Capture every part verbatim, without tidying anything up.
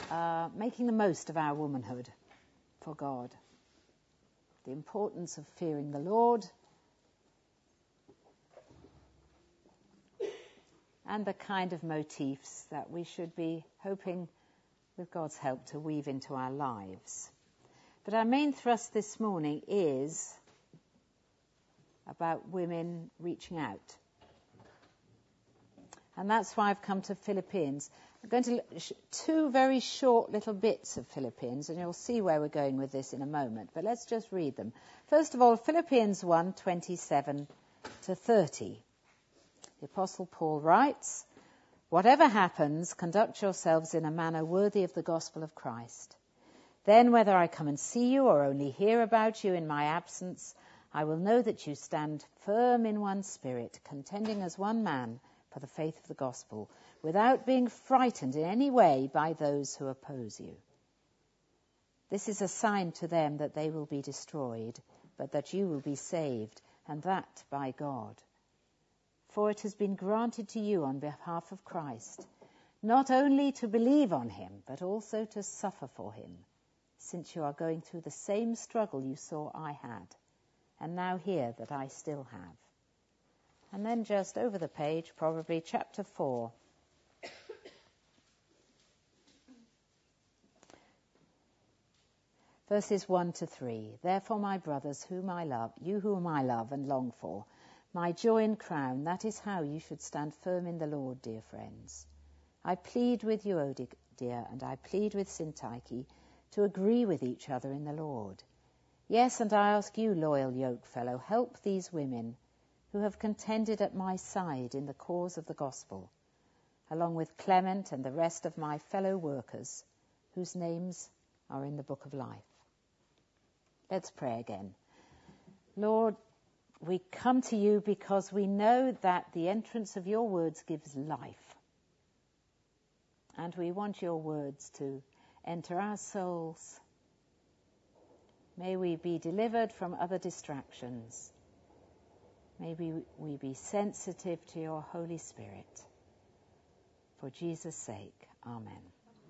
uh, making the most of our womanhood for God. The importance of fearing the Lord and the kind of motifs that we should be hoping, with God's help, to weave into our lives. But our main thrust this morning is about women reaching out. And that's why I've come to Philippians. I'm going to sh- two very short little bits of Philippians, and you'll see where we're going with this in a moment. But let's just read them. First of all, Philippians one, twenty-seven to thirty. The Apostle Paul writes, "Whatever happens, conduct yourselves in a manner worthy of the gospel of Christ. Then, whether I come and see you or only hear about you in my absence, I will know that you stand firm in one spirit, contending as one man for the faith of the gospel, without being frightened in any way by those who oppose you. This is a sign to them that they will be destroyed, but that you will be saved, and that by God. For it has been granted to you on behalf of Christ, not only to believe on him, but also to suffer for him, since you are going through the same struggle you saw I had, and now hear that I still have." And then just over the page, probably chapter four. Verses one to three. "Therefore, my brothers, whom I love, you whom I love and long for, my joy and crown, that is how you should stand firm in the Lord, dear friends. I plead with Euodia and I plead with Syntyche to agree with each other in the Lord. Yes, and I ask you, loyal yokefellow, help these women who have contended at my side in the cause of the gospel, along with Clement and the rest of my fellow workers, whose names are in the book of life." Let's pray again. Lord, we come to you because we know that the entrance of your words gives life. And we want your words to enter our souls. May we be delivered from other distractions. May we, we be sensitive to your Holy Spirit. For Jesus' sake, amen.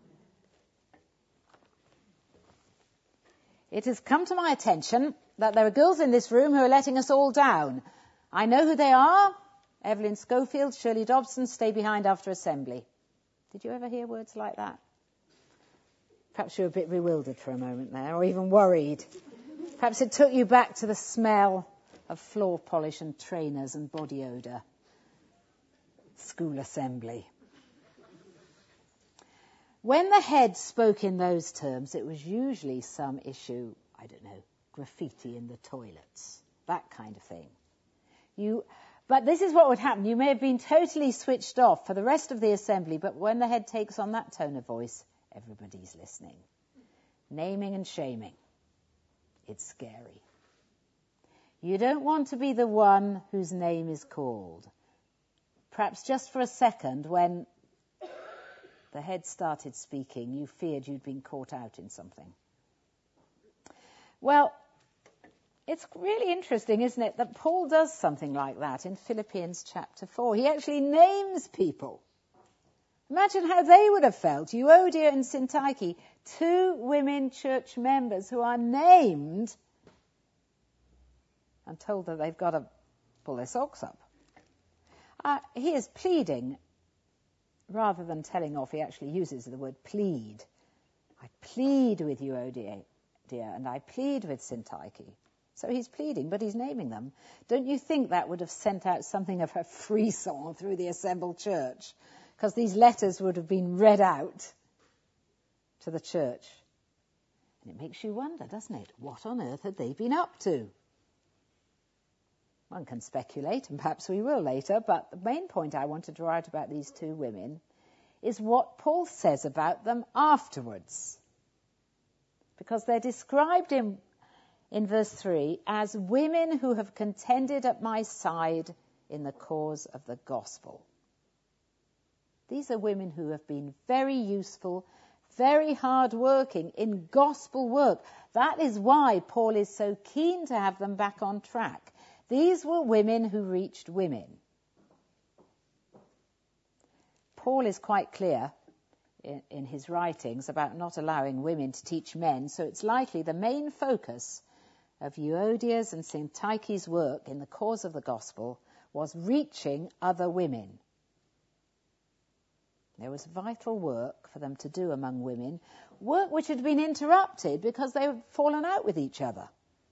It has come to my attention that there are girls in this room who are letting us all down. I know who they are. Evelyn Schofield, Shirley Dobson, stay behind after assembly. Did you ever hear words like that? Perhaps you were a bit bewildered for a moment there, or even worried. Perhaps it took you back to the smell of floor polish and trainers and body odour. School assembly. When the head spoke in those terms, it was usually some issue, I don't know, graffiti in the toilets, that kind of thing. You, but this is what would happen. You may have been totally switched off for the rest of the assembly, but when the head takes on that tone of voice, everybody's listening. Naming and shaming. It's scary. You don't want to be the one whose name is called. Perhaps just for a second, when the head started speaking, you feared you'd been caught out in something. Well, it's really interesting, isn't it, that Paul does something like that in Philippians chapter four. He actually names people. Imagine how they would have felt. Euodia and Syntyche, two women church members who are named and told that they've got to pull their socks up. Uh, he is pleading. Rather than telling off, he actually uses the word plead. I plead with Euodia, dear, and I plead with Syntyche. So he's pleading, but he's naming them. Don't you think that would have sent out something of a frisson through the assembled church? Because these letters would have been read out to the church. And it makes you wonder, doesn't it? What on earth had they been up to? One can speculate, and perhaps we will later, but the main point I want to draw out about these two women is what Paul says about them afterwards. Because they're described in, in verse three as women who have contended at my side in the cause of the gospel. These are women who have been very useful, very hard-working in gospel work. That is why Paul is so keen to have them back on track. These were women who reached women. Paul is quite clear in, in his writings about not allowing women to teach men, so it's likely the main focus of Euodia's and Syntyche's work in the cause of the gospel was reaching other women. There was vital work for them to do among women, work which had been interrupted because they had fallen out with each other.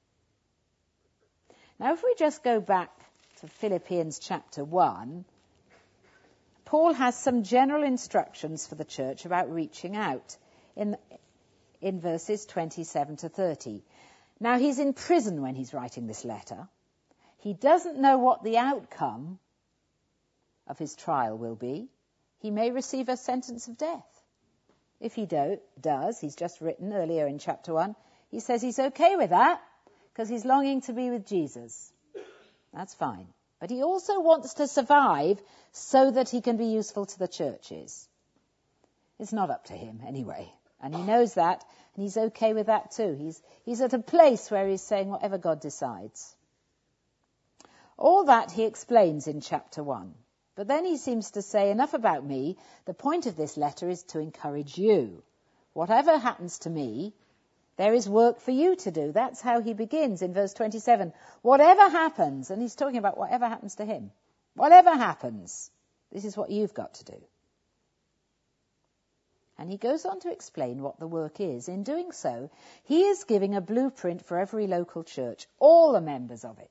Now, if we just go back to Philippians chapter one, Paul has some general instructions for the church about reaching out in, in verses twenty-seven to thirty. Now, he's in prison when he's writing this letter. He doesn't know what the outcome of his trial will be. He may receive a sentence of death. If he do, does, he's just written earlier in chapter one, he says he's okay with that because he's longing to be with Jesus. That's fine. But he also wants to survive so that he can be useful to the churches. It's not up to him anyway. And he knows that, and he's okay with that too. He's, he's at a place where he's saying whatever God decides. All that he explains in chapter one. But then he seems to say, enough about me. The point of this letter is to encourage you. Whatever happens to me, there is work for you to do. That's how he begins in verse twenty-seven. Whatever happens, and he's talking about whatever happens to him. Whatever happens, this is what you've got to do. And he goes on to explain what the work is. In doing so, he is giving a blueprint for every local church, all the members of it.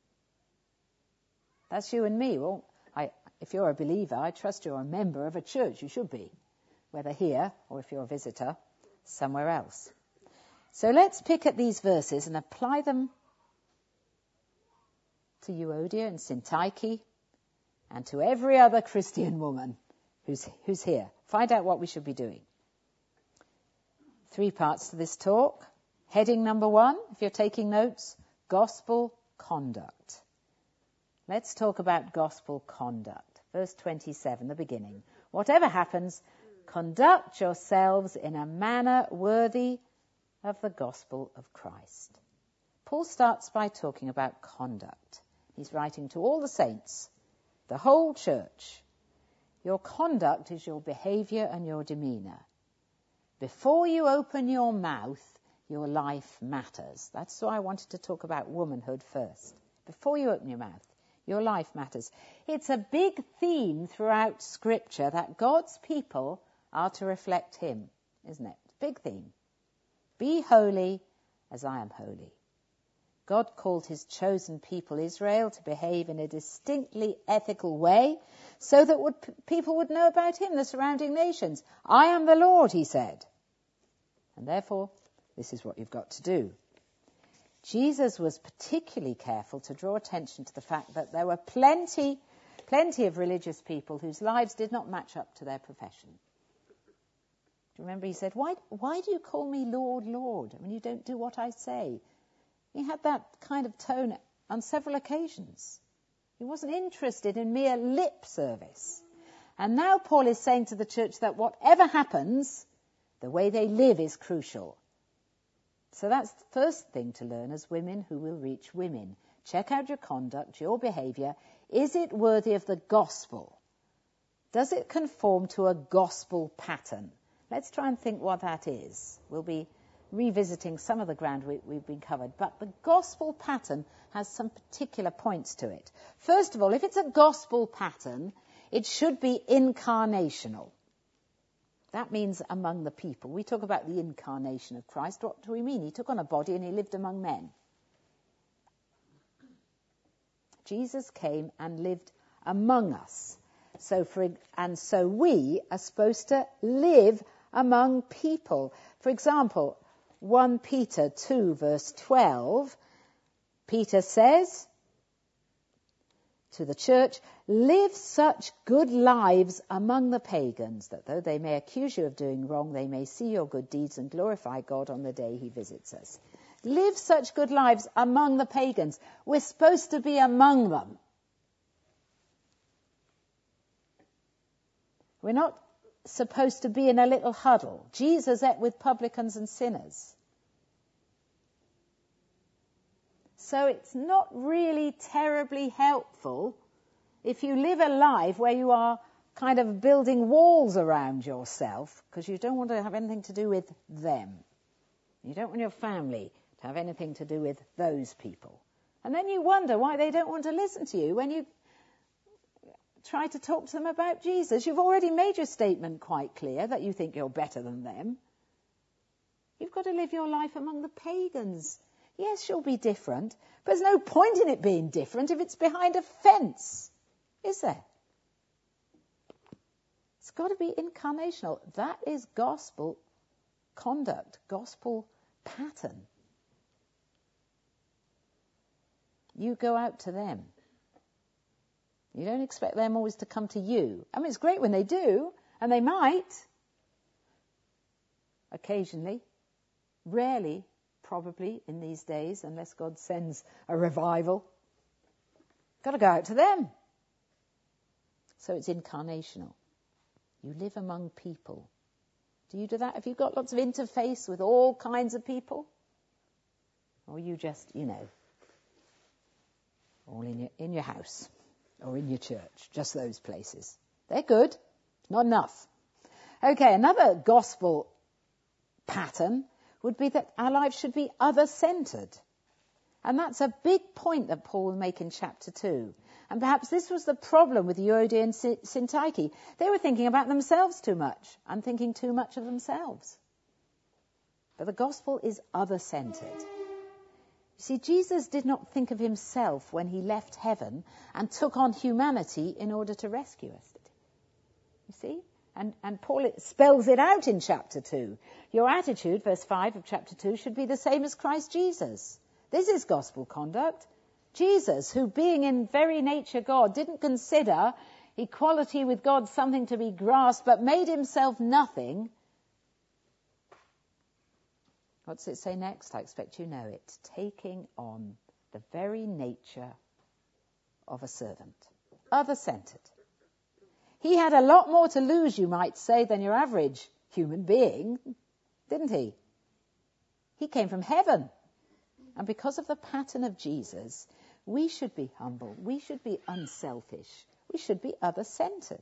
That's you and me. Well, I, if you're a believer, I trust you're a member of a church. You should be, whether here or if you're a visitor, somewhere else. So let's pick at these verses and apply them to Euodia and Syntyche and to every other Christian woman who's, who's here. Find out what we should be doing. Three parts to this talk. Heading number one, if you're taking notes, gospel conduct. Let's talk about gospel conduct. Verse twenty-seven, the beginning. Whatever happens, conduct yourselves in a manner worthy of the gospel of Christ. Paul starts by talking about conduct. He's writing to all the saints, the whole church. Your conduct is your behavior and your demeanor. Before you open your mouth, your life matters. That's why I wanted to talk about womanhood first. Before you open your mouth, your life matters. It's a big theme throughout Scripture that God's people are to reflect him, isn't it? Big theme. Be holy as I am holy. God called his chosen people, Israel, to behave in a distinctly ethical way so that would, people would know about him, the surrounding nations. I am the Lord, he said. And therefore, this is what you've got to do. Jesus was particularly careful to draw attention to the fact that there were plenty, plenty of religious people whose lives did not match up to their profession. Do you remember he said, why, why do you call me Lord, Lord? I mean, you don't do what I say. He had that kind of tone on several occasions. He wasn't interested in mere lip service. And now Paul is saying to the church that whatever happens, the way they live is crucial. So that's the first thing to learn as women who will reach women. Check out your conduct, your behavior. Is it worthy of the gospel? Does it conform to a gospel pattern? Let's try and think what that is. We'll be revisiting some of the ground we, we've been covered. But the gospel pattern has some particular points to it. First of all, if it's a gospel pattern, it should be incarnational. That means among the people. We talk about the incarnation of Christ. What do we mean? He took on a body and he lived among men. Jesus came and lived among us. So for, and so we are supposed to live among people. For example, First Peter two verse twelve, Peter says to the church, live such good lives among the pagans, that though they may accuse you of doing wrong, they may see your good deeds and glorify God on the day he visits us. Live such good lives among the pagans. We're supposed to be among them. We're not supposed to be in a little huddle. Jesus ate with publicans and sinners. So it's not really terribly helpful if you live a life where you are kind of building walls around yourself because you don't want to have anything to do with them. You don't want your family to have anything to do with those people. And then you wonder why they don't want to listen to you when you try to talk to them about Jesus. You've already made your statement quite clear that you think you're better than them. You've got to live your life among the pagans. Yes, you'll be different, but there's no point in it being different if it's behind a fence, is there? It's got to be incarnational. That is gospel conduct, gospel pattern. You go out to them. You don't expect them always to come to you. I mean, it's great when they do, and they might. Occasionally. Rarely, probably, in these days, unless God sends a revival. Got to go out to them. So it's incarnational. You live among people. Do you do that? Have you got lots of interface with all kinds of people? Or you just, you know, all in your, in your house or in your church, just those places. They're good, not enough. Okay, another gospel pattern would be that our lives should be other-centered. And that's a big point that Paul will make in chapter two. And perhaps this was the problem with Euodia and Syntyche. They were thinking about themselves too much and thinking too much of themselves. But the gospel is other-centered. You see, Jesus did not think of himself when he left heaven and took on humanity in order to rescue us, did he? You see? And, and Paul spells it out in chapter two. Your attitude, verse five of chapter two, should be the same as Christ Jesus. This is gospel conduct. Jesus, who being in very nature God, didn't consider equality with God something to be grasped, but made himself nothing. What's it say next? I expect you know it. Taking on the very nature of a servant. Other-centered. He had a lot more to lose, you might say, than your average human being, didn't he? He came from heaven. And because of the pattern of Jesus, we should be humble. We should be unselfish. We should be other-centered.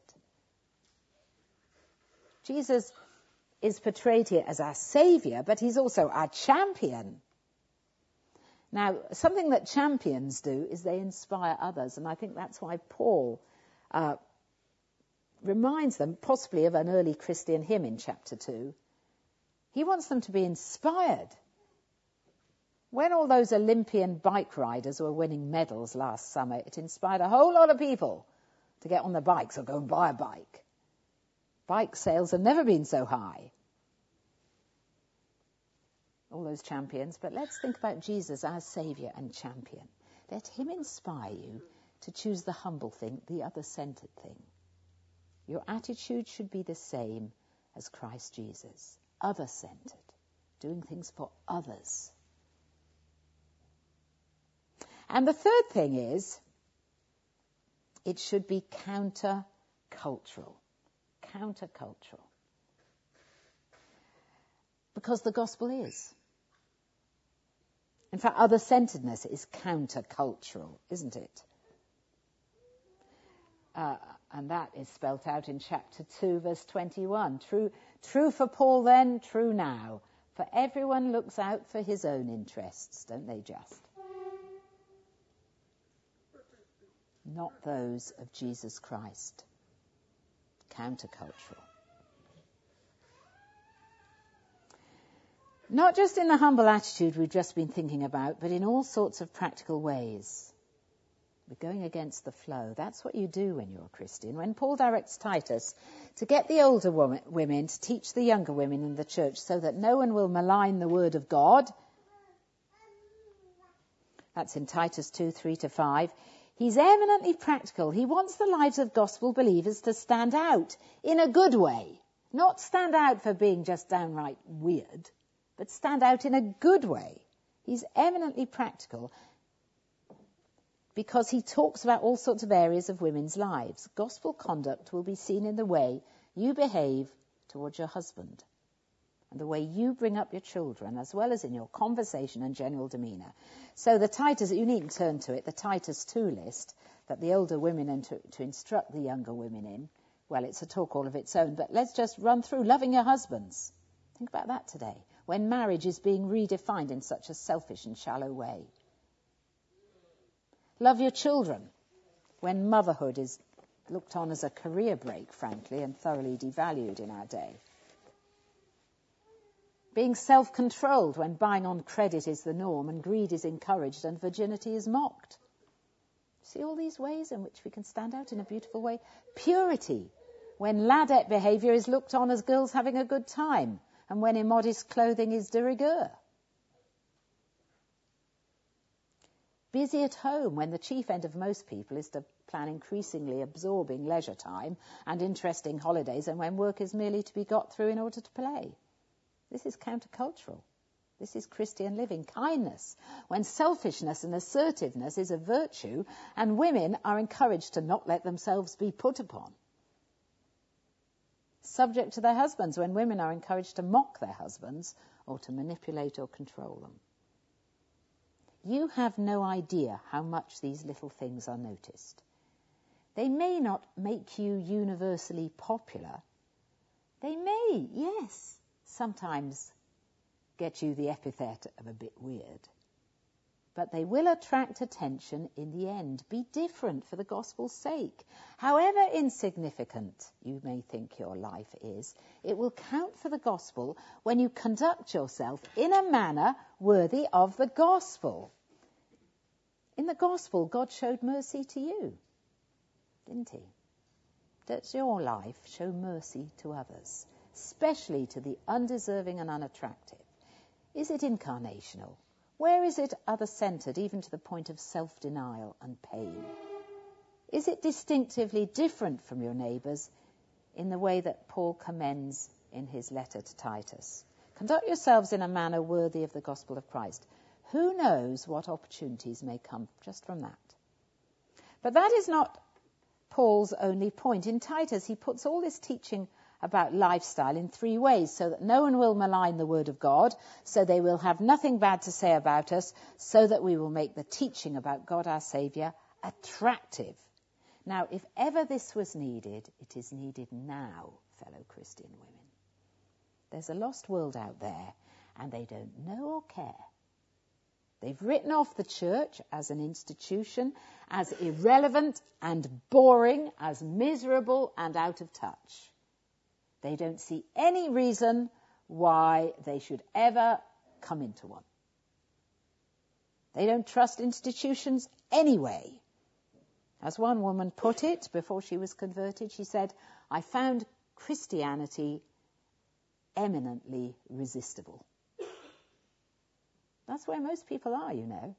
Jesus is portrayed here as our saviour, but he's also our champion. Now, something that champions do is they inspire others, and I think that's why Paul uh, reminds them possibly of an early Christian hymn in chapter two. He wants them to be inspired. When all those Olympian bike riders were winning medals last summer, it inspired a whole lot of people to get on their bikes or go and buy a bike. Bike sales have never been so high. All those champions. But let's think about Jesus, our saviour and champion. Let him inspire you to choose the humble thing, the other-centered thing. Your attitude should be the same as Christ Jesus. Other-centered. Doing things for others. And the third thing is, it should be counter-cultural. Counter-cultural. Because the gospel is. In fact, other-centeredness is counter-cultural, isn't it? Uh, and that is spelt out in chapter two, verse twenty-one. True, true for Paul then, true now. For everyone looks out for his own interests, don't they just? Not those of Jesus Christ. Countercultural. Not just in the humble attitude we've just been thinking about, but in all sorts of practical ways. We're going against the flow. That's what you do when you're a Christian. When Paul directs Titus to get the older women to teach the younger women in the church so that no one will malign the word of God. That's in Titus two, three to five. He's eminently practical. He wants the lives of gospel believers to stand out in a good way. Not stand out for being just downright weird, but stand out in a good way. He's eminently practical because he talks about all sorts of areas of women's lives. Gospel conduct will be seen in the way you behave towards your husband and the way you bring up your children, as well as in your conversation and general demeanour. So the Titus, you needn't turn to it, the Titus two list that the older women and to, to instruct the younger women in well, it's a talk all of its own, but let's just run through loving your husbands. Think about that today, when marriage is being redefined in such a selfish and shallow way. Love your children, when motherhood is looked on as a career break, frankly, and thoroughly devalued in our day. Being self-controlled when buying on credit is the norm and greed is encouraged and virginity is mocked. See all these ways in which we can stand out in a beautiful way? Purity, when ladette behaviour is looked on as girls having a good time and when immodest clothing is de rigueur. Busy at home, when the chief end of most people is to plan increasingly absorbing leisure time and interesting holidays, and when work is merely to be got through in order to play. This is countercultural. This is Christian living. Kindness, when selfishness and assertiveness is a virtue, and women are encouraged to not let themselves be put upon. Subject to their husbands, when women are encouraged to mock their husbands or to manipulate or control them. You have no idea how much these little things are noticed. They may not make you universally popular. They may, yes, sometimes get you the epithet of a bit weird. But they will attract attention in the end. Be different for the gospel's sake. However insignificant you may think your life is, it will count for the gospel when you conduct yourself in a manner worthy of the gospel. In the gospel, God showed mercy to you, didn't he? Does your life show mercy to others, especially to the undeserving and unattractive? Is it incarnational? Where is it other-centred, even to the point of self-denial and pain? Is it distinctively different from your neighbours in the way that Paul commends in his letter to Titus? Conduct yourselves in a manner worthy of the gospel of Christ. Who knows what opportunities may come just from that? But that is not Paul's only point. In Titus, he puts all this teaching about lifestyle in three ways, so that no one will malign the word of God, so they will have nothing bad to say about us, so that we will make the teaching about God our Saviour attractive. Now, if ever this was needed, it is needed now, fellow Christian women. There's a lost world out there, and they don't know or care. They've written off the church as an institution, as irrelevant and boring, as miserable and out of touch. They don't see any reason why they should ever come into one. They don't trust institutions anyway. As one woman put it before she was converted, she said, I found Christianity eminently resistible. That's where most people are, you know.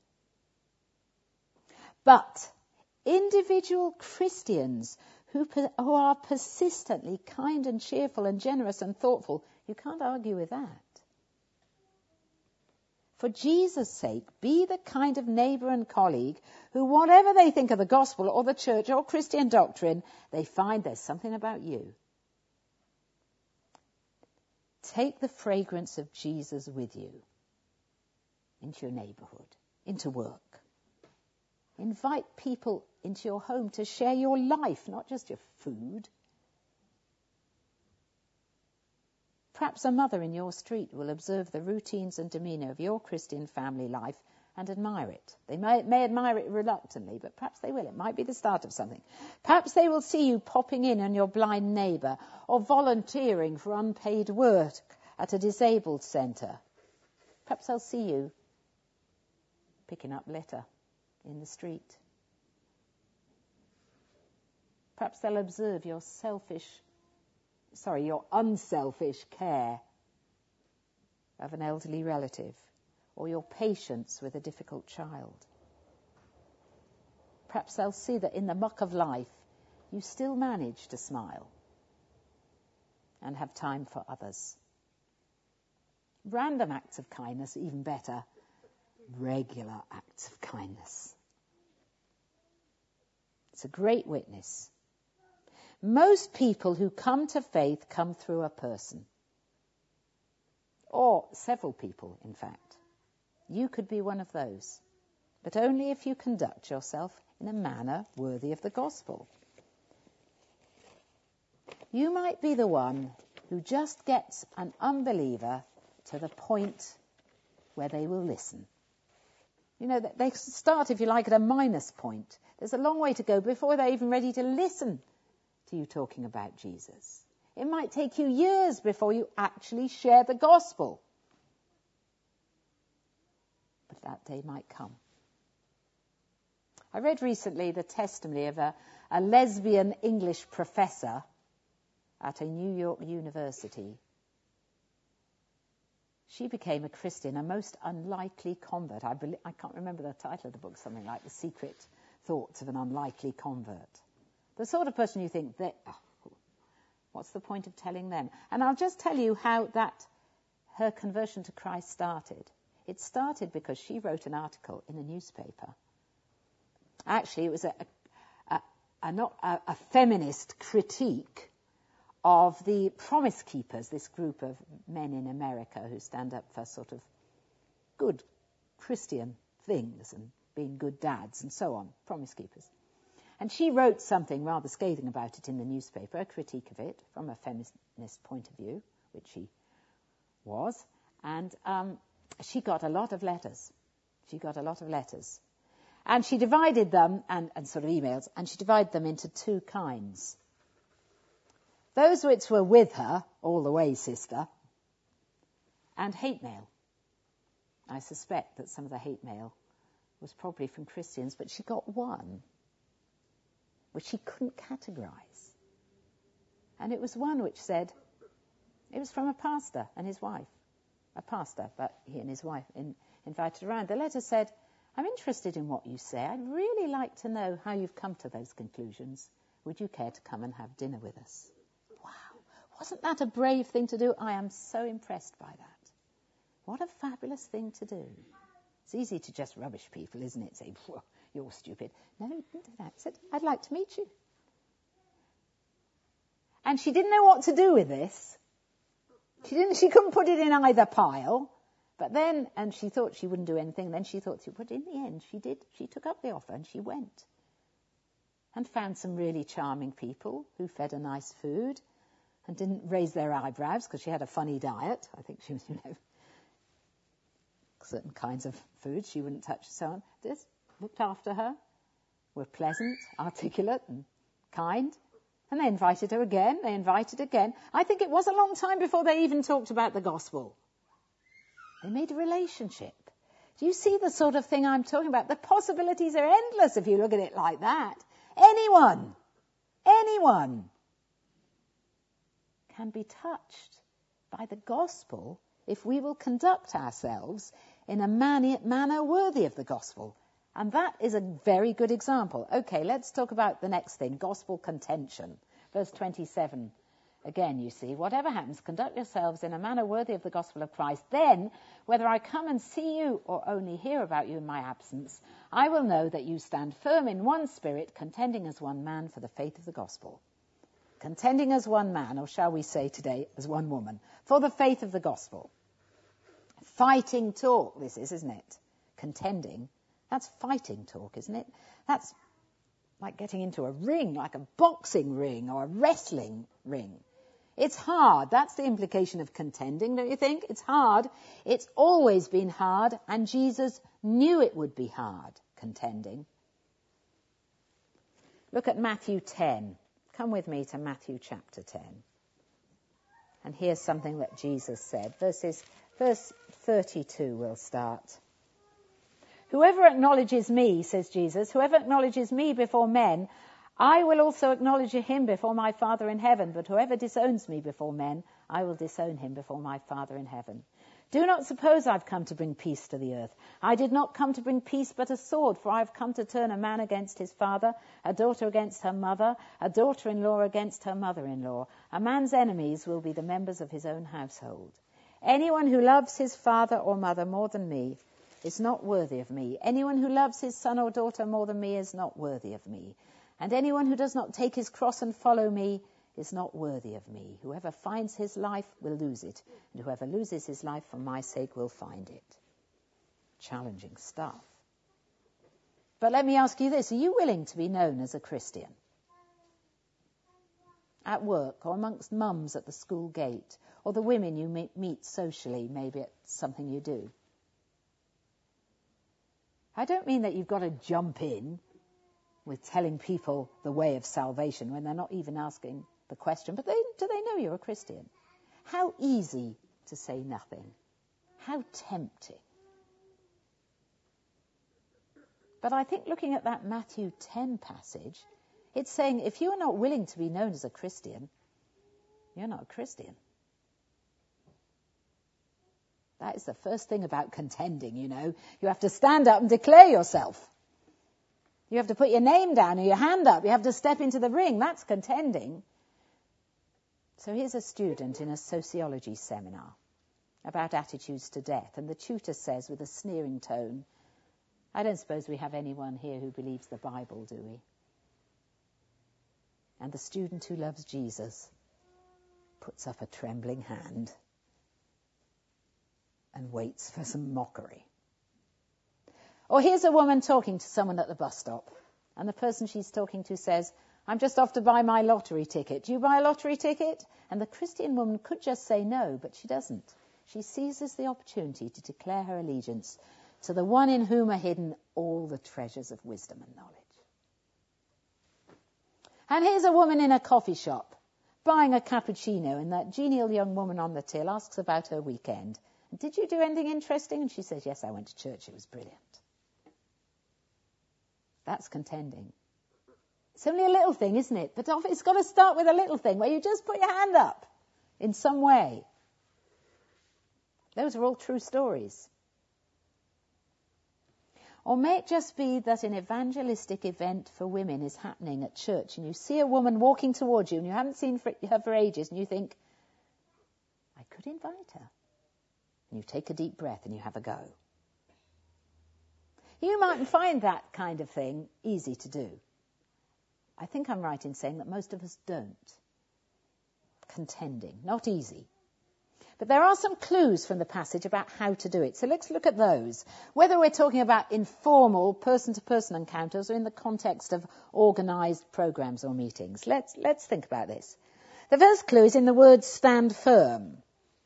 But individual Christians who, who are persistently kind and cheerful and generous and thoughtful, you can't argue with that. For Jesus' sake, be the kind of neighbour and colleague who, whatever they think of the gospel or the church or Christian doctrine, they find there's something about you. Take the fragrance of Jesus with you into your neighbourhood, into work. Invite people into your home to share your life, not just your food. Perhaps a mother in your street will observe the routines and demeanour of your Christian family life and admire it. They may, may admire it reluctantly, but perhaps they will. It might be the start of something. Perhaps they will see you popping in on your blind neighbour or volunteering for unpaid work at a disabled centre. Perhaps they'll see you picking up litter in the street. Perhaps they'll observe your selfish, sorry, your unselfish care of an elderly relative, or your patience with a difficult child. Perhaps they'll see that in the muck of life, you still manage to smile and have time for others. Random acts of kindness, even better, regular acts of kindness. It's a great witness. Most people who come to faith come through a person. Or several people, in fact. You could be one of those. But only if you conduct yourself in a manner worthy of the gospel. You might be the one who just gets an unbeliever to the point where they will listen. You know, they start, if you like, at a minus point. There's a long way to go before they're even ready to listen to you talking about Jesus. It might take you years before you actually share the gospel. But that day might come. I read recently the testimony of a, a lesbian English professor at a New York university. She became a Christian, a most unlikely convert. I, believe, I can't remember the title of the book, something like The Secret Thoughts of an Unlikely Convert. The sort of person you think, that, oh, what's the point of telling them? And I'll just tell you how that her conversion to Christ started. It started because she wrote an article in a newspaper. Actually, it was a, a, a, not, a, a feminist critique of the Promise Keepers, this group of men in America who stand up for sort of good Christian things and being good dads and so on, Promise Keepers. And she wrote something rather scathing about it in the newspaper, a critique of it from a feminist point of view, which she was. And um, she got a lot of letters. She got a lot of letters. And she divided them, and, and sort of emails, and she divided them into two kinds. Those which were with her, all the way, sister, and hate mail. I suspect that some of the hate mail was probably from Christians, but she got one which she couldn't categorize. And it was one which said, it was from a pastor and his wife. A pastor, but he and his wife in, invited around. The letter said, I'm interested in what you say. I'd really like to know how you've come to those conclusions. Would you care to come and have dinner with us? Wow. Wasn't that a brave thing to do? I am so impressed by that. What a fabulous thing to do. It's easy to just rubbish people, isn't it? Say, you're stupid. No, he didn't do that. He said, I'd like to meet you. And she didn't know what to do with this. She didn't. She couldn't put it in either pile. But then, and she thought she wouldn't do anything. Then she thought she would. But in the end, she did. She took up the offer and she went. And found some really charming people who fed her nice food and didn't raise their eyebrows because she had a funny diet. I think she was, you know, certain kinds of food she wouldn't touch and so on. Just looked after her, were pleasant, articulate and kind. And they invited her again, they invited again. I think it was a long time before they even talked about the gospel. They made a relationship. Do you see the sort of thing I'm talking about? The possibilities are endless if you look at it like that. Anyone, anyone can be touched by the gospel if we will conduct ourselves in a manner worthy of the gospel. And that is a very good example. Okay, let's talk about the next thing, gospel contention. Verse twenty-seven, again, you see, whatever happens, conduct yourselves in a manner worthy of the gospel of Christ. Then, whether I come and see you or only hear about you in my absence, I will know that you stand firm in one spirit, contending as one man for the faith of the gospel. Contending as one man, or shall we say today, as one woman, for the faith of the gospel. Fighting talk, this is, isn't it? Contending. That's fighting talk, isn't it? That's like getting into a ring, like a boxing ring or a wrestling ring. It's hard. That's the implication of contending, don't you think? It's hard. It's always been hard, and Jesus knew it would be hard, contending. Look at Matthew ten. Come with me to Matthew chapter ten. And here's something that Jesus said. Verses, verse thirty-two we'll start. Whoever acknowledges me, says Jesus, whoever acknowledges me before men, I will also acknowledge him before my Father in heaven. But whoever disowns me before men, I will disown him before my Father in heaven. Do not suppose I've come to bring peace to the earth. I did not come to bring peace but a sword, for I have come to turn a man against his father, a daughter against her mother, a daughter-in-law against her mother-in-law. A man's enemies will be the members of his own household. Anyone who loves his father or mother more than me is not worthy of me. Anyone who loves his son or daughter more than me is not worthy of me. And anyone who does not take his cross and follow me is not worthy of me. Whoever finds his life will lose it, and whoever loses his life for my sake will find it. Challenging stuff. But let me ask you this, are you willing to be known as a Christian? at work, or amongst mums at the school gate, or the women you meet socially, maybe at something you do. I don't mean that you've got to jump in with telling people the way of salvation when they're not even asking the question, but they, do they know you're a Christian? How easy to say nothing. How tempting. But I think looking at that Matthew ten passage, it's saying if you're not willing to be known as a Christian, you're not a Christian. That is the first thing about contending, you know. You have to stand up and declare yourself. You have to put your name down or your hand up. You have to step into the ring. That's contending. So here's a student in a sociology seminar about attitudes to death. And the tutor says with a sneering tone, I don't suppose we have anyone here who believes the Bible, do we? And the student who loves Jesus puts up a trembling hand and waits for some mockery. Or here's a woman talking to someone at the bus stop, and the person she's talking to says, I'm just off to buy my lottery ticket. Do you buy a lottery ticket? And the Christian woman could just say no, but she doesn't. She seizes the opportunity to declare her allegiance to the one in whom are hidden all the treasures of wisdom and knowledge. And here's a woman in a coffee shop buying a cappuccino, and that genial young woman on the till asks about her weekend. Did you do anything interesting? And she says, yes, I went to church. It was brilliant. That's contending. It's only a little thing, isn't it? But it's got to start with a little thing where you just put your hand up in some way. Those are all true stories. Or may it just be that an evangelistic event for women is happening at church and you see a woman walking towards you and you haven't seen her for ages and you think, I could invite her. And you take a deep breath and you have a go. You might find that kind of thing easy to do. I think I'm right in saying that most of us don't. Contending, not easy. But there are some clues from the passage about how to do it. So let's look at those. Whether we're talking about informal person-to-person encounters or in the context of organised programs or meetings. Let's, let's think about this. The first clue is in the word stand firm.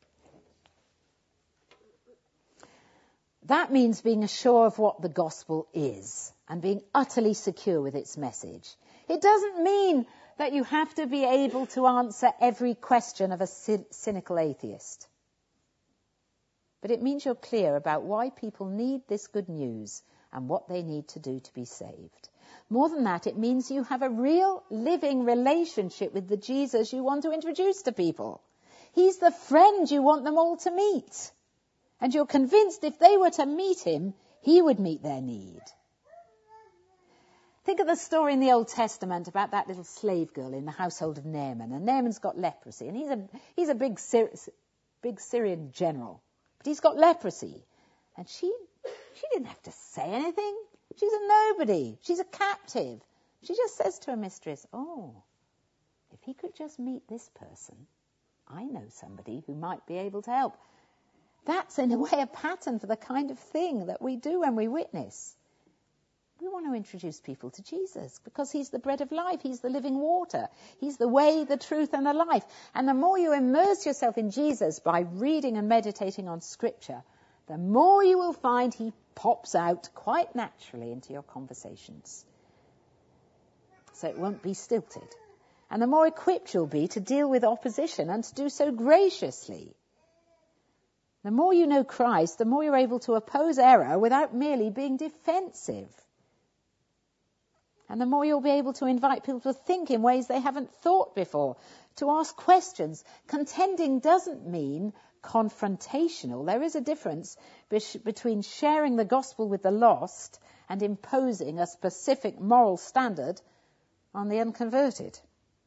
That means being sure of what the gospel is and being utterly secure with its message. It doesn't mean that you have to be able to answer every question of a cynical atheist. But it means you're clear about why people need this good news and what they need to do to be saved. More than that, it means you have a real living relationship with the Jesus you want to introduce to people. He's the friend you want them all to meet. And you're convinced if they were to meet him, he would meet their need. Think of the story in the Old Testament about that little slave girl in the household of Naaman. And Naaman's got leprosy. And he's a, he's a big, Syri- big Syrian general. But he's got leprosy. And she, she didn't have to say anything. She's a nobody. She's a captive. She just says to her mistress, oh, if he could just meet this person, I know somebody who might be able to help. That's, in a way, a pattern for the kind of thing that we do when we witness. We want to introduce people to Jesus because he's the bread of life. He's the living water. He's the way, the truth, and the life. And the more you immerse yourself in Jesus by reading and meditating on Scripture, the more you will find he pops out quite naturally into your conversations. So it won't be stilted. And the more equipped you'll be to deal with opposition and to do so graciously. The more you know Christ, the more you're able to oppose error without merely being defensive. And the more you'll be able to invite people to think in ways they haven't thought before, to ask questions. Contending doesn't mean confrontational. There is a difference be- between sharing the gospel with the lost and imposing a specific moral standard on the unconverted.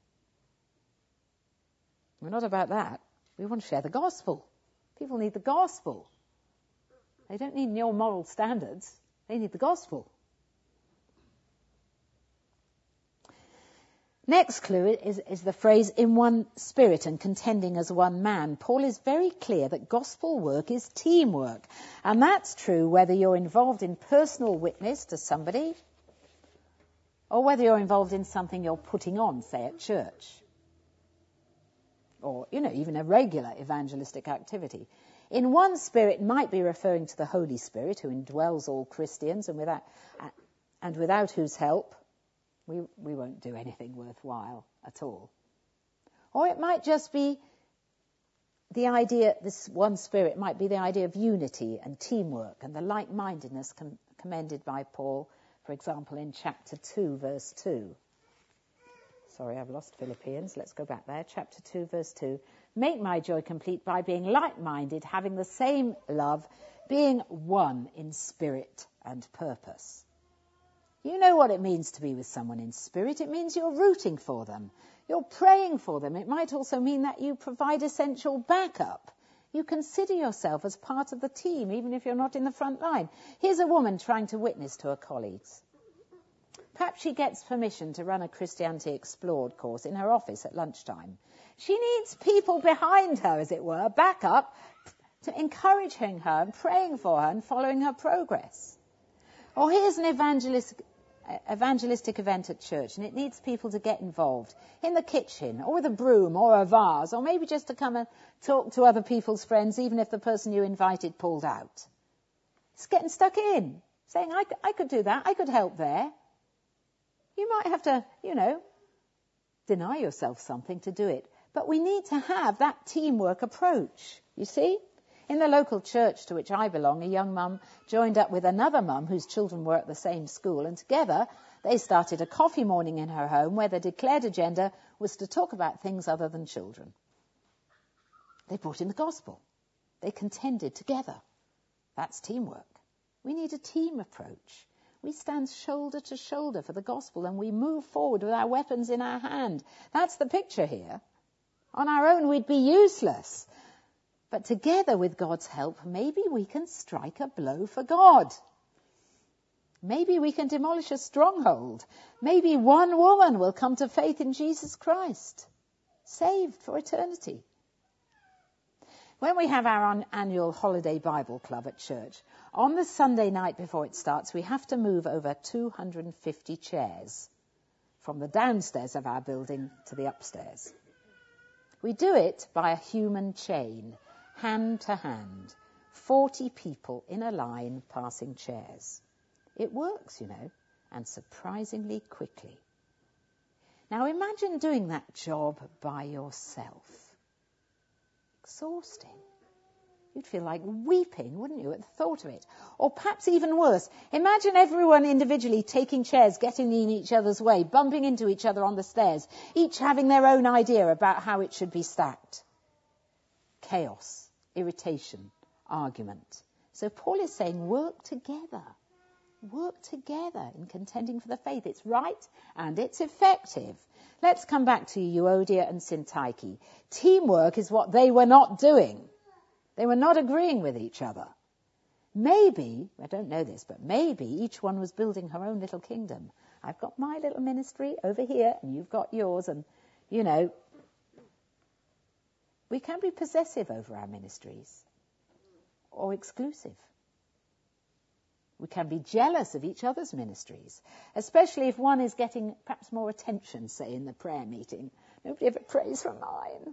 We're not about that. We want to share the gospel. People need the gospel. They don't need your moral standards. They need the gospel. Next clue is, is the phrase, in one spirit and contending as one man. Paul is very clear that gospel work is teamwork. And that's true whether you're involved in personal witness to somebody or whether you're involved in something you're putting on, say, at church. or, you know, even a regular evangelistic activity. In one spirit might be referring to the Holy Spirit, who indwells all Christians, and without, and without whose help we, we won't do anything worthwhile at all. Or it might just be the idea, this one spirit might be the idea of unity and teamwork and the like-mindedness com- commended by Paul, for example, in chapter two, verse two. Sorry, I've lost Philippians. Let's go back there. Chapter two, verse two. Make my joy complete by being like-minded, having the same love, being one in spirit and purpose. You know what it means to be with someone in spirit. It means you're rooting for them. You're praying for them. It might also mean that you provide essential backup. You consider yourself as part of the team, even if you're not in the front line. Here's a woman trying to witness to her colleagues. Perhaps she gets permission to run a Christianity Explored course in her office at lunchtime. She needs people behind her, as it were, backup, to encouraging her and praying for her and following her progress. Or here's an evangelistic, evangelistic event at church, and it needs people to get involved in the kitchen or with a broom or a vase, or maybe just to come and talk to other people's friends, even if the person you invited pulled out. It's getting stuck in, saying, I, I could do that, I could help there. You might have to, you know, deny yourself something to do it. But we need to have that teamwork approach, you see? In the local church to which I belong, a young mum joined up with another mum whose children were at the same school, and together they started a coffee morning in her home where the declared agenda was to talk about things other than children. They brought in the gospel. They contended together. That's teamwork. We need a team approach. We stand shoulder to shoulder for the gospel, and we move forward with our weapons in our hand. That's the picture here. On our own, we'd be useless. But together with God's help, maybe we can strike a blow for God. Maybe we can demolish a stronghold. Maybe one woman will come to faith in Jesus Christ, saved for eternity. When we have our annual holiday Bible club at church, on the Sunday night before it starts, we have to move over two hundred fifty chairs from the downstairs of our building to the upstairs. We do it by a human chain, hand to hand, forty people in a line passing chairs. It works, you know, and surprisingly quickly. Now imagine doing that job by yourself. Exhausting. You'd feel like weeping, wouldn't you, at the thought of it? Or perhaps even worse, imagine everyone individually taking chairs, getting in each other's way, bumping into each other on the stairs, each having their own idea about how it should be stacked. Chaos, irritation, argument. So Paul is saying, work together. Work together in contending for the faith. It's right and it's effective. Let's come back to Euodia and Syntyche. Teamwork is what they were not doing. They were not agreeing with each other. Maybe, I don't know this, but maybe each one was building her own little kingdom. I've got my little ministry over here, and you've got yours, and, you know, we can be possessive over our ministries, or exclusive. We can be jealous of each other's ministries, especially if one is getting perhaps more attention, say, in the prayer meeting. Nobody ever prays for mine.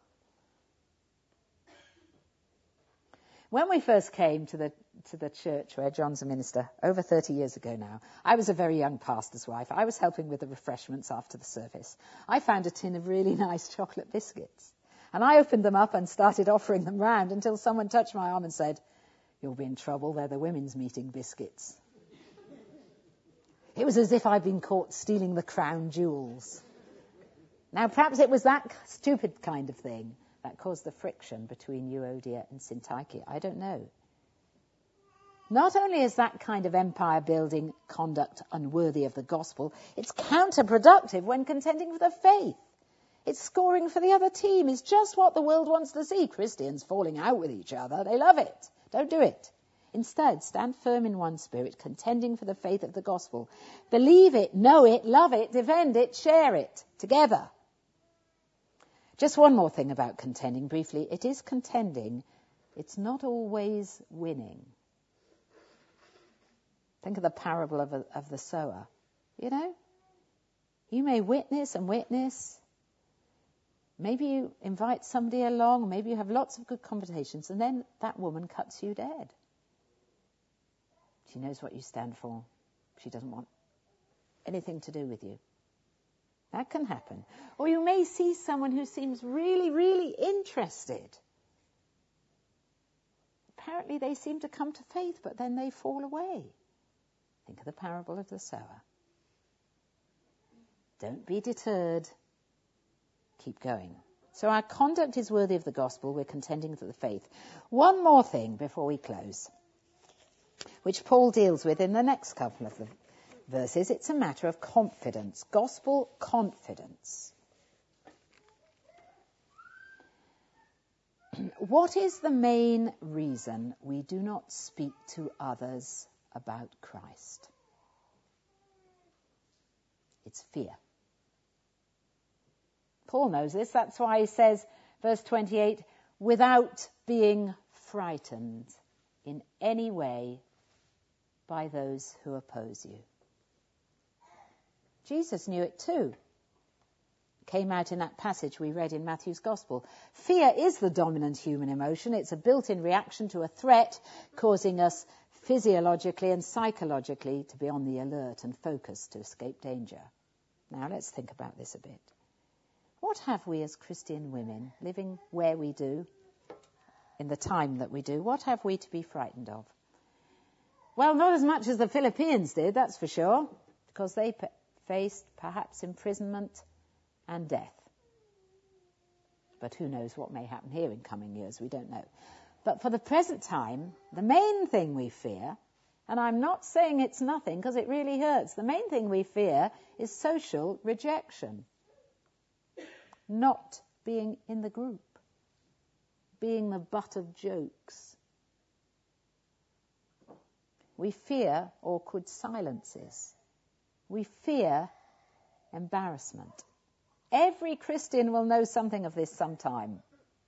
When we first came to the to the church where John's a minister, over thirty years ago now, I was a very young pastor's wife. I was helping with the refreshments after the service. I found a tin of really nice chocolate biscuits, and I opened them up and started offering them round until someone touched my arm and said, "You'll be in trouble, they're the women's meeting biscuits." It was as if I'd been caught stealing the crown jewels. Now, perhaps it was that stupid kind of thing that caused the friction between Euodia and Syntyche. I don't know. Not only is that kind of empire-building conduct unworthy of the gospel, it's counterproductive when contending for the faith. It's scoring for the other team. It's just what the world wants to see. Christians falling out with each other. They love it. Don't do it. Instead, stand firm in one spirit, contending for the faith of the gospel. Believe it, know it, love it, defend it, share it, together. Just one more thing about contending, briefly. It is contending. It's not always winning. Think of the parable of, a, of the sower. You know? You may witness and witness, Maybe you invite somebody along, maybe you have lots of good conversations, and then that woman cuts you dead. She knows what you stand for. She doesn't want anything to do with you. That can happen. Or you may see someone who seems really, really interested. Apparently they seem to come to faith, but then they fall away. Think of the parable of the sower. Don't be deterred. Keep going. So our conduct is worthy of the gospel. We're contending for the faith. One more thing before we close, which Paul deals with in the next couple of the verses. It's a matter of confidence, gospel confidence. What is the main reason we do not speak to others about Christ? It's fear. Paul knows this. That's why he says, verse twenty-eight, without being frightened in any way by those who oppose you. Jesus knew it too. Came out in that passage we read in Matthew's Gospel. Fear is the dominant human emotion. It's a built-in reaction to a threat, causing us physiologically and psychologically to be on the alert and focused to escape danger. Now let's think about this a bit. What have we as Christian women, living where we do, in the time that we do, what have we to be frightened of? Well, not as much as the Philippians did, that's for sure, because they p- faced perhaps imprisonment and death. But who knows what may happen here in coming years, we don't know. But for the present time, the main thing we fear, and I'm not saying it's nothing because it really hurts, the main thing we fear is social rejection. Not being in the group, being the butt of jokes. We fear awkward silences. We fear embarrassment. Every Christian will know something of this sometime.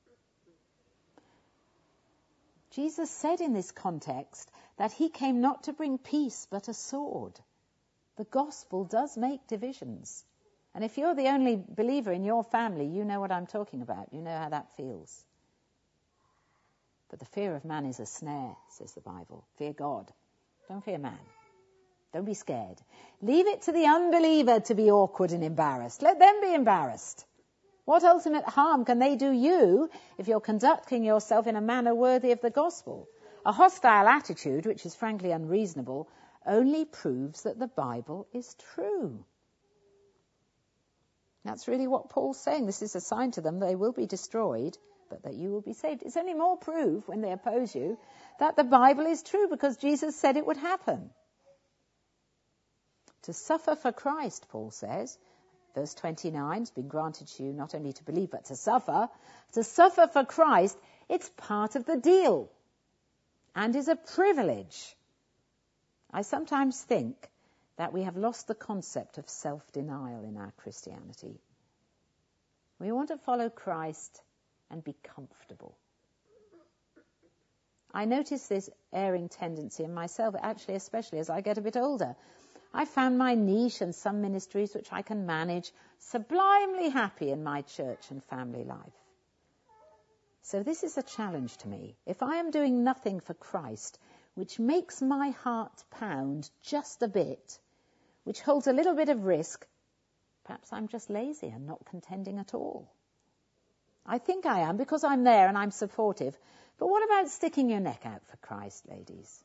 Jesus said in this context that he came not to bring peace but a sword. The gospel does make divisions. And if you're the only believer in your family, you know what I'm talking about. You know how that feels. But the fear of man is a snare, says the Bible. Fear God. Don't fear man. Don't be scared. Leave it to the unbeliever to be awkward and embarrassed. Let them be embarrassed. What ultimate harm can they do you if you're conducting yourself in a manner worthy of the gospel? A hostile attitude, which is frankly unreasonable, only proves that the Bible is true. That's really what Paul's saying. This is a sign to them they will be destroyed, but that you will be saved. It's only more proof when they oppose you that the Bible is true because Jesus said it would happen. To suffer for Christ, Paul says, verse twenty-nine, it's been granted to you not only to believe but to suffer. To suffer for Christ, it's part of the deal and is a privilege. I sometimes think that we have lost the concept of self-denial in our Christianity. We want to follow Christ and be comfortable. I notice this erring tendency in myself, actually, especially as I get a bit older. I found my niche and some ministries which I can manage, sublimely happy in my church and family life. So this is a challenge to me. If I am doing nothing for Christ, which makes my heart pound just a bit, which holds a little bit of risk, perhaps I'm just lazy and not contending at all. I think I am because I'm there and I'm supportive. But what about sticking your neck out for Christ, ladies?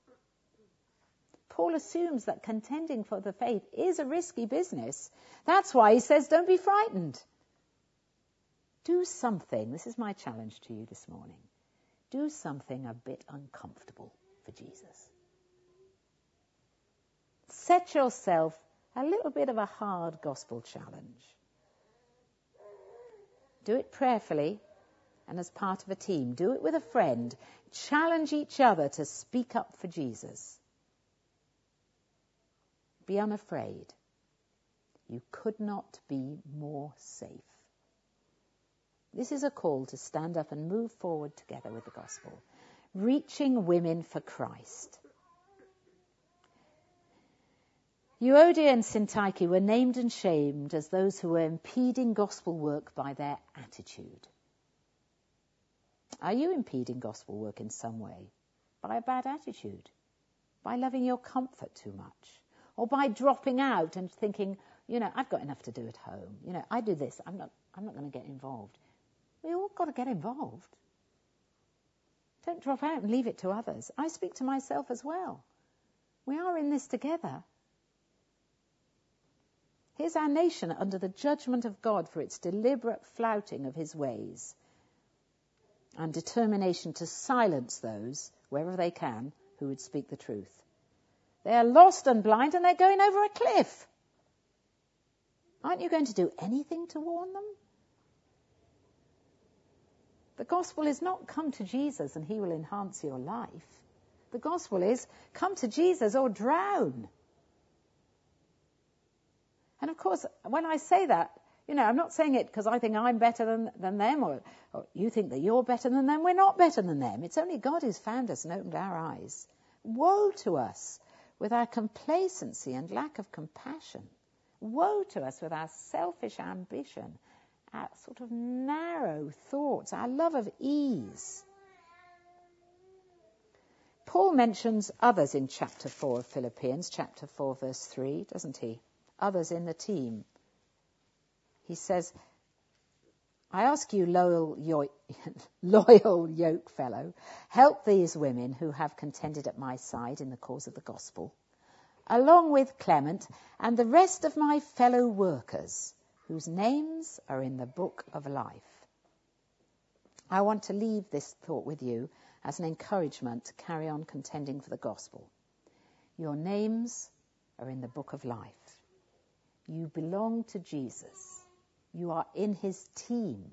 Paul assumes that contending for the faith is a risky business. That's why he says, don't be frightened. Do something. This is my challenge to you this morning. Do something a bit uncomfortable for Jesus. Set yourself a little bit of a hard gospel challenge. Do it prayerfully and as part of a team. Do it with a friend. Challenge each other to speak up for Jesus. Be unafraid. You could not be more safe. This is a call to stand up and move forward together with the gospel, reaching women for Christ. Euodia and Syntyche were named and shamed as those who were impeding gospel work by their attitude. Are you impeding gospel work in some way? By a bad attitude? By loving your comfort too much? Or by dropping out and thinking, you know, I've got enough to do at home. You know, I do this. I'm not, I'm not going to get involved. We all got to get involved. Don't drop out and leave it to others. I speak to myself as well. We are in this together. Here's our nation under the judgment of God for its deliberate flouting of his ways and determination to silence those, wherever they can, who would speak the truth. They are lost and blind and they're going over a cliff. Aren't you going to do anything to warn them? The gospel is not come to Jesus and he will enhance your life. The gospel is come to Jesus or drown. And of course, when I say that, you know, I'm not saying it because I think I'm better than, than them or, or you think that you're better than them. We're not better than them. It's only God who's found us and opened our eyes. Woe to us with our complacency and lack of compassion. Woe to us with our selfish ambition, our sort of narrow thoughts, our love of ease. Paul mentions others in chapter four of Philippians, chapter four, verse three, doesn't he? Others in the team. He says, I ask you, loyal, yo- loyal yoke fellow, help these women who have contended at my side in the cause of the gospel, along with Clement and the rest of my fellow workers, whose names are in the book of life. I want to leave this thought with you as an encouragement to carry on contending for the gospel. Your names are in the book of life. You belong to Jesus. You are in his team.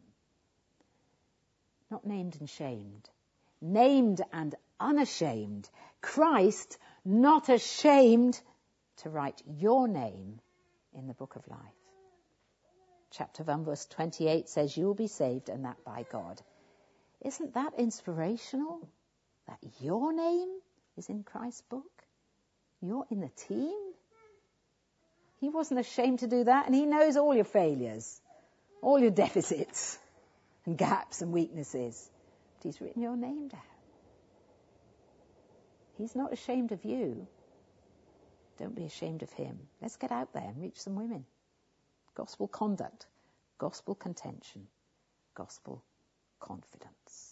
Not named and shamed. Named and unashamed. Christ, not ashamed to write your name in the book of life. Chapter one, verse twenty-eight says, you will be saved, and that by God. Isn't that inspirational? That your name is in Christ's book? You're in the team? He wasn't ashamed to do that, and he knows all your failures, all your deficits and gaps and weaknesses. But he's written your name down. He's not ashamed of you. Don't be ashamed of him. Let's get out there and reach some women. Gospel conduct, gospel contention, gospel confidence.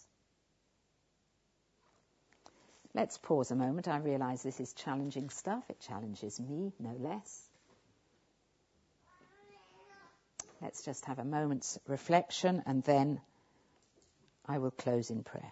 Let's pause a moment. I realise this is challenging stuff. It challenges me, no less. Let's just have a moment's reflection and then I will close in prayer.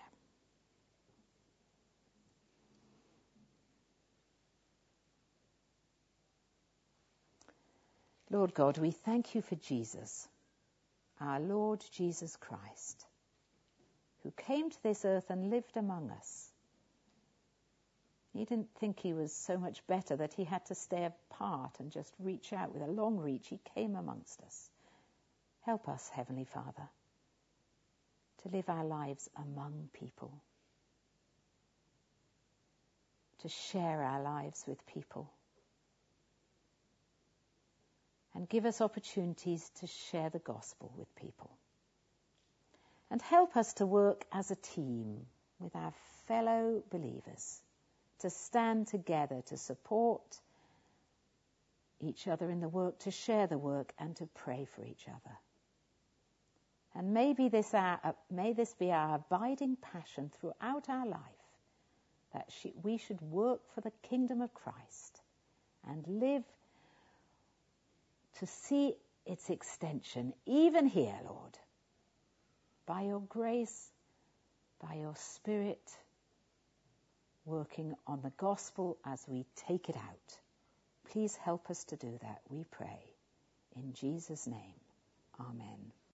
Lord God, we thank you for Jesus, our Lord Jesus Christ, who came to this earth and lived among us. He didn't think he was so much better that he had to stay apart and just reach out with a long reach. He came amongst us. Help us, Heavenly Father, to live our lives among people, to share our lives with people, and give us opportunities to share the gospel with people. And help us to work as a team with our fellow believers, to stand together, to support each other in the work, to share the work, and to pray for each other. And may, be this our, uh, may this be our abiding passion throughout our life, that she, we should work for the kingdom of Christ and live to see its extension, even here, Lord, by your grace, by your Spirit, working on the gospel as we take it out. Please help us to do that, we pray. In Jesus' name, amen.